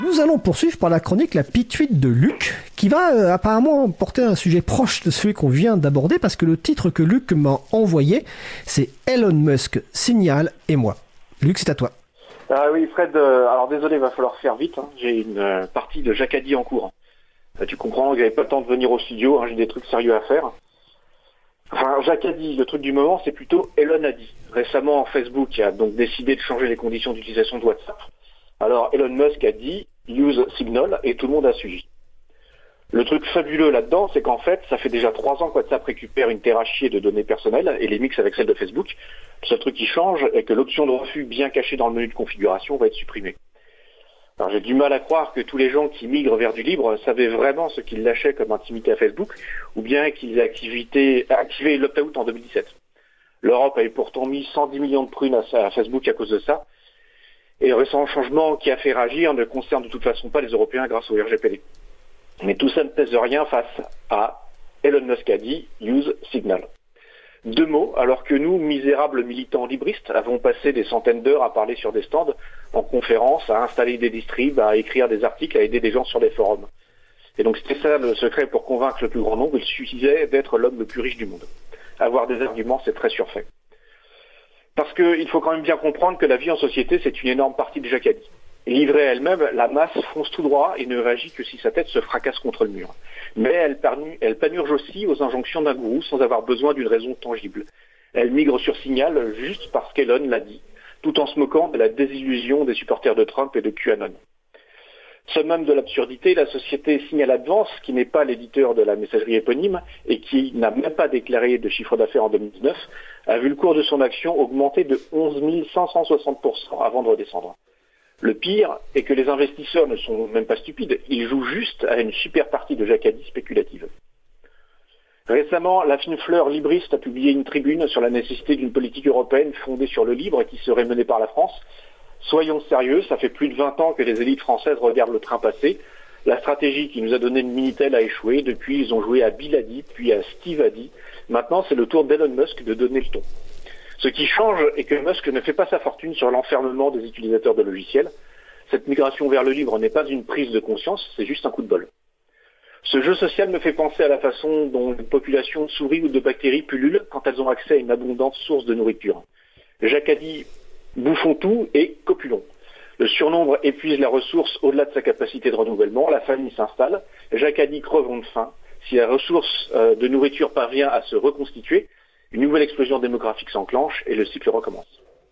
Nous allons poursuivre par la chronique La Pituite de Luc, qui va apparemment porter un sujet proche de celui qu'on vient d'aborder, parce que le titre que Luc m'a envoyé, c'est Elon Musk, Signal et moi. Luc, c'est à toi. Ah oui, Fred, alors désolé, il va falloir faire vite, hein. J'ai une partie de Jacadi en cours. Tu comprends, j'avais pas le temps de venir au studio, hein, j'ai des trucs sérieux à faire. Enfin, Jacadi, le truc du moment, c'est plutôt Elon a dit. Récemment, Facebook a donc décidé de changer les conditions d'utilisation de WhatsApp. Alors, Elon Musk a dit « Use Signal » et tout le monde a suivi. Le truc fabuleux là-dedans, c'est qu'en fait, ça fait déjà 3 ans que WhatsApp récupère une terrachier de données personnelles et les mixe avec celles de Facebook. Le seul truc qui change est que l'option de refus bien cachée dans le menu de configuration va être supprimée. Alors j'ai du mal à croire que tous les gens qui migrent vers du libre savaient vraiment ce qu'ils lâchaient comme intimité à Facebook, ou bien qu'ils aient activé l'opt-out en 2017. L'Europe avait pourtant mis 110 millions de prunes à Facebook à cause de ça. Et le récent changement qui a fait réagir ne concerne de toute façon pas les Européens grâce au RGPD. Mais tout ça ne pèse rien face à Elon Musk a dit « Use Signal ». 2 mots, alors que nous, misérables militants libristes, avons passé des centaines d'heures à parler sur des stands, en conférences, à installer des distribs, à écrire des articles, à aider des gens sur des forums. Et donc c'était ça le secret pour convaincre le plus grand nombre, il suffisait d'être l'homme le plus riche du monde. Avoir des arguments, c'est très surfait. Parce qu'il faut quand même bien comprendre que la vie en société, c'est une énorme partie de Jacadi. Et livrée à elle-même, la masse fonce tout droit et ne réagit que si sa tête se fracasse contre le mur. Mais elle panurge aussi aux injonctions d'un gourou sans avoir besoin d'une raison tangible. Elle migre sur Signal juste parce qu'Elon l'a dit, tout en se moquant de la désillusion des supporters de Trump et de QAnon. Summum de l'absurdité, la société Signal Advance, qui n'est pas l'éditeur de la messagerie éponyme et qui n'a même pas déclaré de chiffre d'affaires en 2019, a vu le cours de son action augmenter de 11 560% avant de redescendre. Le pire est que les investisseurs ne sont même pas stupides, ils jouent juste à une super partie de Jacadi spéculative. Récemment, la fine fleur libriste a publié une tribune sur la nécessité d'une politique européenne fondée sur le libre et qui serait menée par la France. Soyons sérieux, ça fait plus de 20 ans que les élites françaises regardent le train passer. La stratégie qui nous a donné le Minitel a échoué. Depuis, ils ont joué à Bill a dit, puis à Steve a dit. Maintenant, c'est le tour d'Elon Musk de donner le ton. Ce qui change est que Musk ne fait pas sa fortune sur l'enfermement des utilisateurs de logiciels. Cette migration vers le libre n'est pas une prise de conscience, c'est juste un coup de bol. Ce jeu social me fait penser à la façon dont une population de souris ou de bactéries pullulent quand elles ont accès à une abondante source de nourriture. Jacadi, bouffons tout et copulons. Le surnombre épuise la ressource au-delà de sa capacité de renouvellement, la famille s'installe, Jacadi crevons de faim. Si la ressource de nourriture parvient à se reconstituer, une nouvelle explosion démographique s'enclenche et le cycle recommence.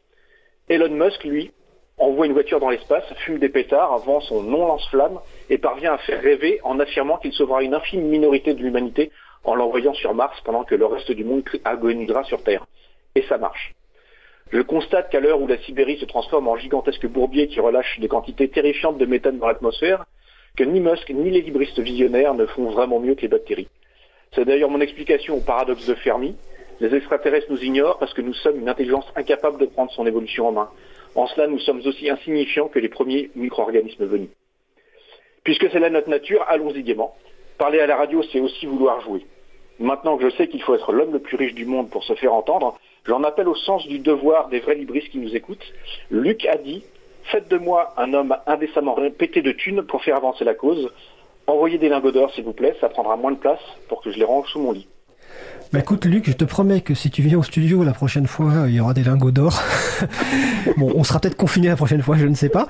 Elon Musk, lui, envoie une voiture dans l'espace, fume des pétards, vend son non-lance-flamme et parvient à faire rêver en affirmant qu'il sauvera une infime minorité de l'humanité en l'envoyant sur Mars pendant que le reste du monde agonisera sur Terre. Et ça marche. Je constate qu'à l'heure où la Sibérie se transforme en gigantesque bourbier qui relâche des quantités terrifiantes de méthane dans l'atmosphère, que ni Musk ni les libristes visionnaires ne font vraiment mieux que les bactéries. C'est d'ailleurs mon explication au paradoxe de Fermi. Les extraterrestres nous ignorent parce que nous sommes une intelligence incapable de prendre son évolution en main. En cela, nous sommes aussi insignifiants que les premiers micro-organismes venus. Puisque c'est là notre nature, allons-y gaiement. Parler à la radio, c'est aussi vouloir jouer. Maintenant que je sais qu'il faut être l'homme le plus riche du monde pour se faire entendre, j'en appelle au sens du devoir des vrais libristes qui nous écoutent. Luc a dit « Faites de moi un homme indécemment pété de thunes pour faire avancer la cause. Envoyez des lingots d'or, s'il vous plaît, ça prendra moins de place pour que je les range sous mon lit. » Bah écoute Luc, je te promets que si tu viens au studio la prochaine fois, il y aura des lingots d'or. Bon, on sera peut-être confinés la prochaine fois, je ne sais pas.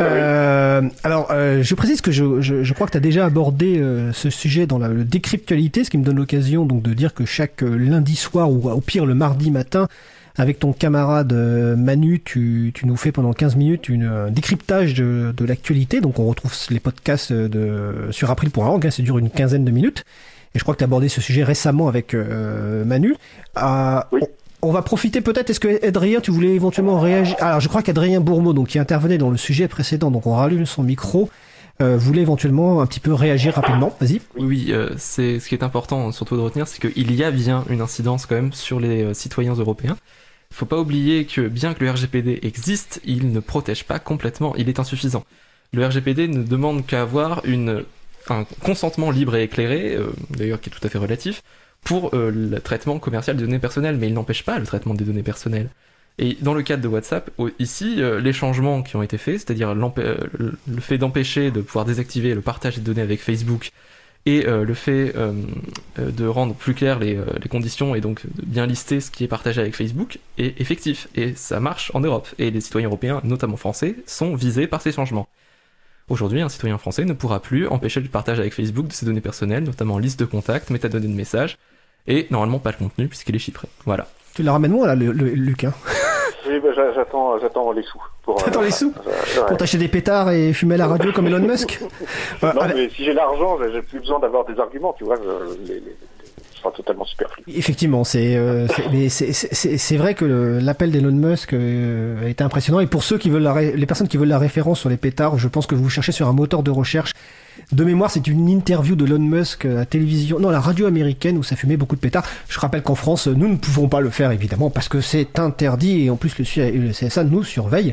Je précise que je crois que tu as déjà abordé ce sujet dans le Décryptualité, ce qui me donne l'occasion donc de dire que chaque lundi soir ou au pire le mardi matin, avec ton camarade Manu, tu nous fais pendant 15 minutes un décryptage de l'actualité. Donc on retrouve les podcasts sur April.org, hein, ça dure une quinzaine de minutes. Et je crois que tu as abordé ce sujet récemment avec Manu. Oui. On va profiter peut-être, est-ce que Adrien, tu voulais éventuellement réagir? Alors je crois qu'Adrien Bourmeau, donc, qui intervenait dans le sujet précédent, donc on rallume son micro, voulait éventuellement un petit peu réagir rapidement. Vas-y. Oui, c'est ce qui est important surtout de retenir, c'est qu'il y a bien une incidence quand même sur les citoyens européens. Il ne faut pas oublier que bien que le RGPD existe, il ne protège pas complètement, il est insuffisant. Le RGPD ne demande qu'à avoir un consentement libre et éclairé, d'ailleurs qui est tout à fait relatif, pour le traitement commercial des données personnelles, mais il n'empêche pas le traitement des données personnelles. Et dans le cadre de WhatsApp, ici, les changements qui ont été faits, c'est-à-dire le fait d'empêcher de pouvoir désactiver le partage des données avec Facebook et le fait de rendre plus clair les conditions et donc de bien lister ce qui est partagé avec Facebook est effectif. Et ça marche en Europe. Et les citoyens européens, notamment français, sont visés par ces changements. Aujourd'hui, un citoyen français ne pourra plus empêcher le partage avec Facebook de ses données personnelles, notamment liste de contacts, métadonnées de messages, et normalement pas le contenu puisqu'il est chiffré. Voilà. Tu la ramènes moi là, Luc, hein. Oui, j'attends les sous. T'attends les sous pour t'acheter des pétards et fumer à la radio comme Elon Musk. Non, mais si j'ai l'argent, j'ai plus besoin d'avoir des arguments, tu vois. Ce sera totalement superflu. Effectivement, c'est vrai que l'appel d'Elon Musk a été impressionnant. Et pour ceux qui veulent les personnes qui veulent la référence sur les pétards, je pense que vous cherchez sur un moteur de recherche. De mémoire, c'est une interview de Elon Musk à la télévision, non, à la radio américaine où ça fumait beaucoup de pétards. Je rappelle qu'en France, nous ne pouvons pas le faire évidemment parce que c'est interdit et en plus le CSA nous surveille.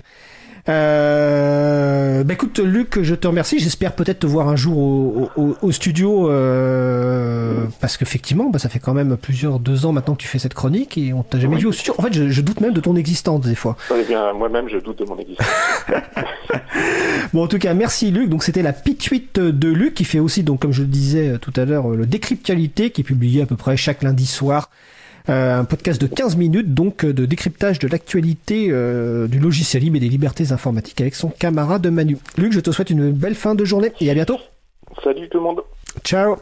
Écoute Luc, je te remercie. J'espère peut-être te voir un jour au studio parce qu'effectivement, ça fait quand même 2 ans maintenant que tu fais cette chronique et on t'a jamais vu au studio. En fait, je doute même de ton existence des fois. Eh bien, moi-même, je doute de mon existence. Bon, en tout cas, merci Luc. Donc, c'était la pituite de Luc qui fait aussi, donc, comme je le disais tout à l'heure, le Décryptualité qui est publié à peu près chaque lundi soir. Un podcast de 15 minutes, donc, de décryptage de l'actualité du logiciel libre et des libertés informatiques avec son camarade Manu. Luc, je te souhaite une belle fin de journée et à bientôt. Salut tout le monde. Ciao.